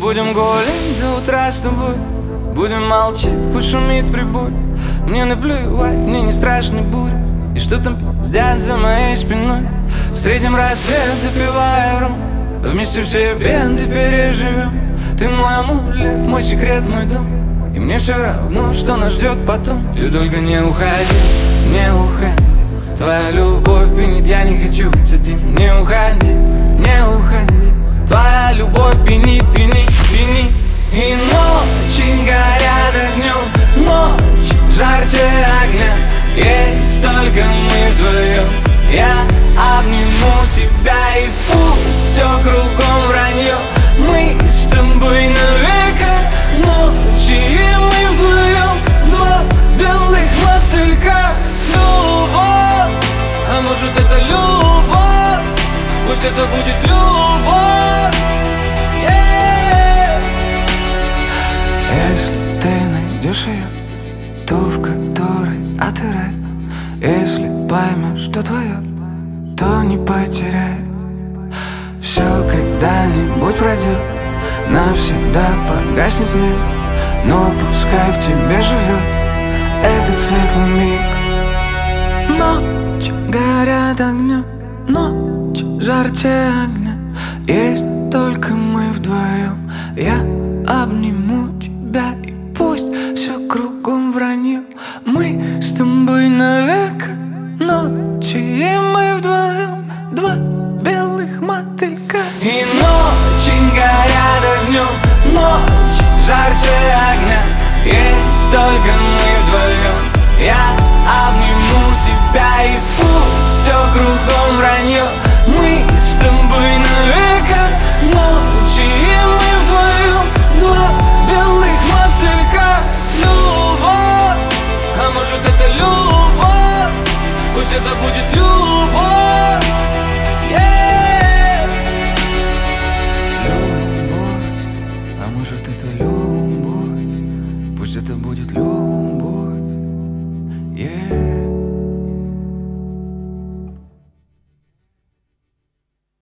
Будем гулять до утра с тобой, будем молчать, пусть шумит прибой. Мне наплевать, мне не страшны бури, и что там пиздят за моей спиной. Встретим рассвет, допивая ром, вместе все беды переживем. Ты мой амулет, мой секрет, мой дом, и мне все равно, что нас ждет потом. Ты только не уходи, не уходи, твоя любовь пьянит, я не хочу быть один. Не уходи, не уходи, твоя любовь пьянит, пьянит, пьянит. И ночи горят огнем, ночь жарче огня. Есть только мы вдвоем, я обниму тебя, и пусть все кругом вранье. Мы с тобой навека, ночи и мы вдвоем, два белых мотылька. Любовь, а может это любовь, пусть это будет любовь. Если ты найдешь ее, ту, в которой отыграй. Если поймешь, что твое, то не потеряй. Все когда-нибудь пройдет, навсегда погаснет мир, но пускай в тебе живет этот светлый миг. Ночь горят огнем, ночь жарче огня. Есть только мы вдвоем, я обниму тебя, и пусть все кругом вранье. Мы с тобой навека, ночи и мы вдвоем, два белых мотылька. И ночи горят огнем, ночь жарче огня. Есть только мы вдвоем, я обниму тебя, и пусть все кругом вранье. Мы с тобой навека, ночи и мы вдвоем, два белых мотылька. Любовь, а может это любовь, пусть это будет любовь. Любовь, а может это любовь, пусть это будет любовь.